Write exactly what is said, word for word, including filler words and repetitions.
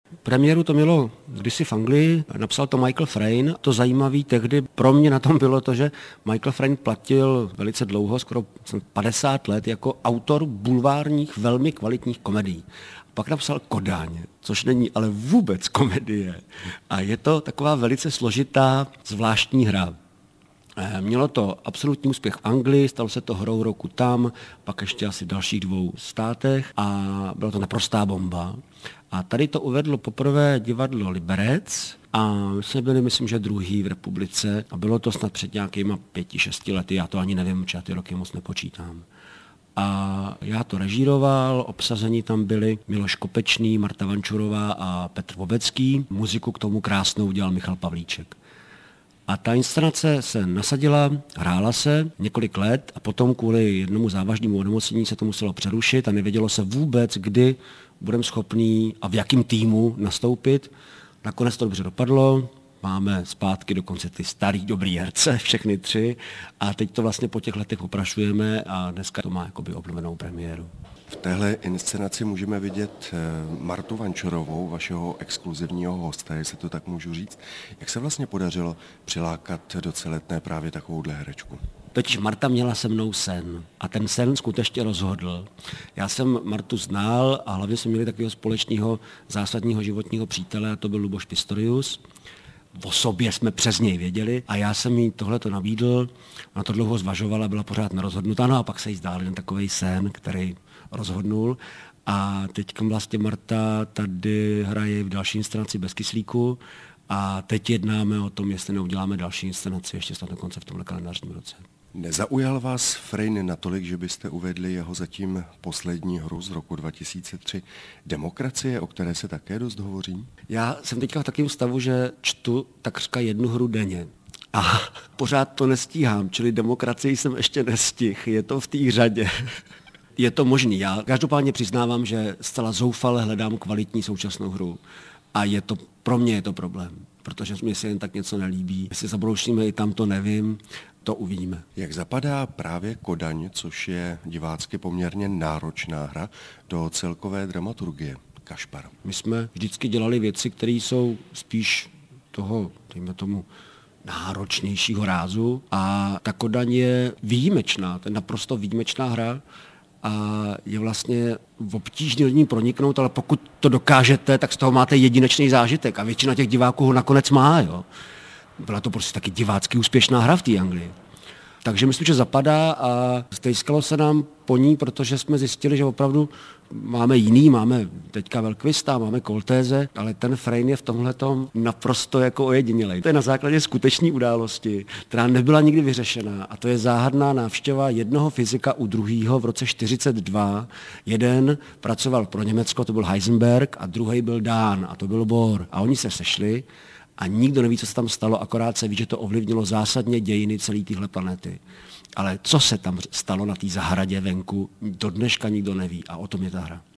Premiéru to mělo kdysi v Anglii, napsal to Michael Frayn. To zajímavé tehdy pro mě na tom bylo to, že Michael Frayn platil velice dlouho, skoro padesát let, jako autor bulvárních, velmi kvalitních komedií. Pak napsal Kodaň, což není ale vůbec komedie. A je to taková velice složitá, zvláštní hra. Mělo to absolutní úspěch v Anglii, stalo se to hrou roku tam, pak ještě asi v dalších dvou státech a byla to naprostá bomba. A tady to uvedlo poprvé divadlo Liberec a my jsme byli, myslím, že druhý v republice a bylo to snad před nějakýma pěti, šesti lety, já to ani nevím, či já ty roky moc nepočítám. A já to režíroval, obsazení tam byli Miloš Kopečný, Marta Vančurová a Petr Vobecký. Muziku k tomu krásnou udělal Michal Pavlíček. A ta inscenace se nasadila, hrála se několik let a potom kvůli jednomu závažnému onemocnění se to muselo přerušit a nevědělo se vůbec, kdy budeme schopní a v jakém týmu nastoupit. Nakonec to dobře dopadlo, máme zpátky dokonce ty starý dobrý herce, všechny tři a teď to vlastně po těch letech oprašujeme a dneska to má jakoby obnovenou premiéru. V téhle inscenaci můžeme vidět Martu Vančurovou, vašeho exkluzivního hosta, jestli to tak můžu říct. Jak se vlastně podařilo přilákat do Celetné právě takovouhle herečku? Totiž Marta měla se mnou sen a ten sen skutečně rozhodl. Já jsem Martu znal a hlavně jsme měli takového společného zásadního životního přítele a to byl Luboš Pistorius. O sobě jsme přes něj věděli a já jsem jí tohleto nabídl, ona to dlouho zvažovala, byla pořád nerozhodnutá, no a pak se jí zdál jen takovej sen, který rozhodnul. A teď vlastně Marta tady hraje v další inscenaci Bez kyslíku a teď jednáme o tom, jestli neuděláme další inscenaci ještě snad dokonce v tomhle kalendářním roce. Nezaujal vás Frayn natolik, že byste uvedli jeho zatím poslední hru z roku dva tisíce tři Demokracie, o které se také dost hovoří? Já jsem teďka v takovém stavu, že čtu takřka jednu hru denně. A pořád to nestíhám, čili Demokracii jsem ještě nestihl, je to v té řadě. Je to možný. Já každopádně přiznávám, že zcela zoufale hledám kvalitní současnou hru. A je to, pro mě je to problém, protože mi se jen tak něco nelíbí. Jestli zabroušíme i tam, to nevím, to uvidíme. Jak zapadá právě Kodaň, což je divácky poměrně náročná hra, do celkové dramaturgie? Kašpar. My jsme vždycky dělali věci, které jsou spíš toho, dejme tomu, náročnějšího rázu a ta Kodaň je výjimečná, to je naprosto výjimečná hra a je vlastně obtížně do ní proniknout, ale pokud to dokážete, tak z toho máte jedinečný zážitek a většina těch diváků ho nakonec má. Jo. Byla to prostě taky divácky úspěšná hra v té Anglii. Takže myslím, že zapadá a stejskalo se nám po ní, protože jsme zjistili, že opravdu máme jiný, máme teďka Velkvista, máme Koltéze, ale ten Frayn je v tomhletom naprosto jako ojedinělej. To je na základě skutečné události, která nebyla nikdy vyřešená a to je záhadná návštěva jednoho fyzika u druhého v roce čtyřicet dva. Jeden pracoval pro Německo, to byl Heisenberg a druhý byl Dán a to byl Bohr. A oni se sešli a nikdo neví, co se tam stalo, akorát se ví, že to ovlivnilo zásadně dějiny celé téhle planety. Ale co se tam stalo na té zahradě venku, do dneška nikdo neví a o tom je ta hra.